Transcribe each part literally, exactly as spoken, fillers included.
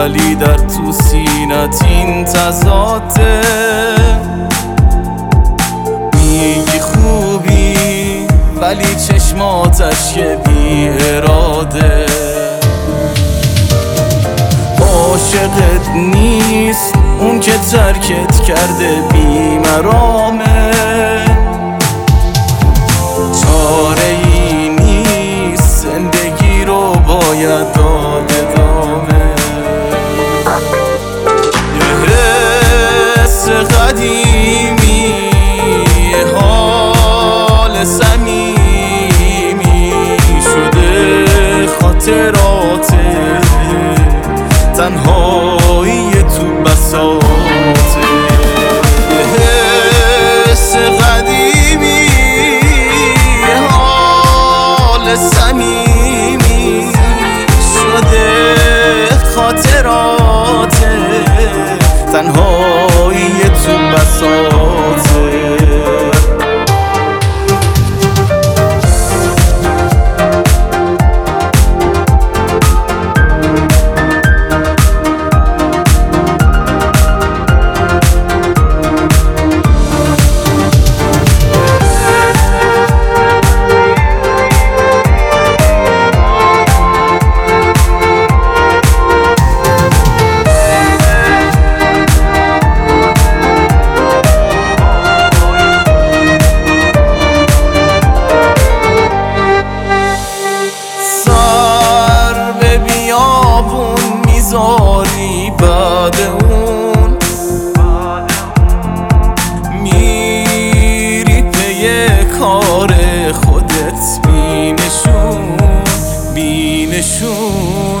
ولی در تو سینت این تضاده. میگی خوبی ولی چشماتش که بی اراده. عاشقت نیست اون که ترکت کرده بی مرامه. چاره ای نیست زندگی رو باید داد ادامه. یه حس قدیمی، یه حال صمیمی شده خاطراته. تنهایی تو بساطه. یه حس قدیمی، یه حال صمیمی شده خاطراته. تنهایی تو بساطه. میذاری بعد اون میری پی کار خودت بینشون بینشون.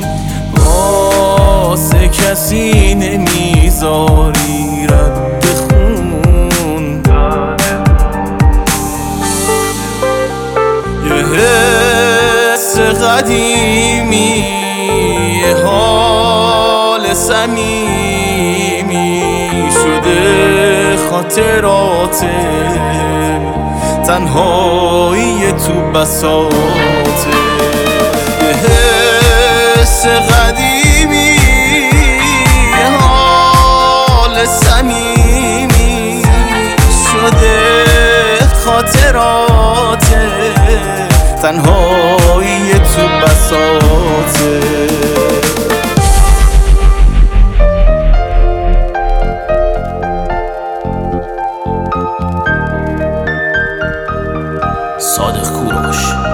واسه کسی نمیذاری رد خون. یه حس قدیمی، یه حال صمیمی شده خاطراته. تنهایی تو بساطه. یه حس قدیمی، یه حال صمیمی شده خاطراته. تنهایی تو بساطه. صادق کوروش.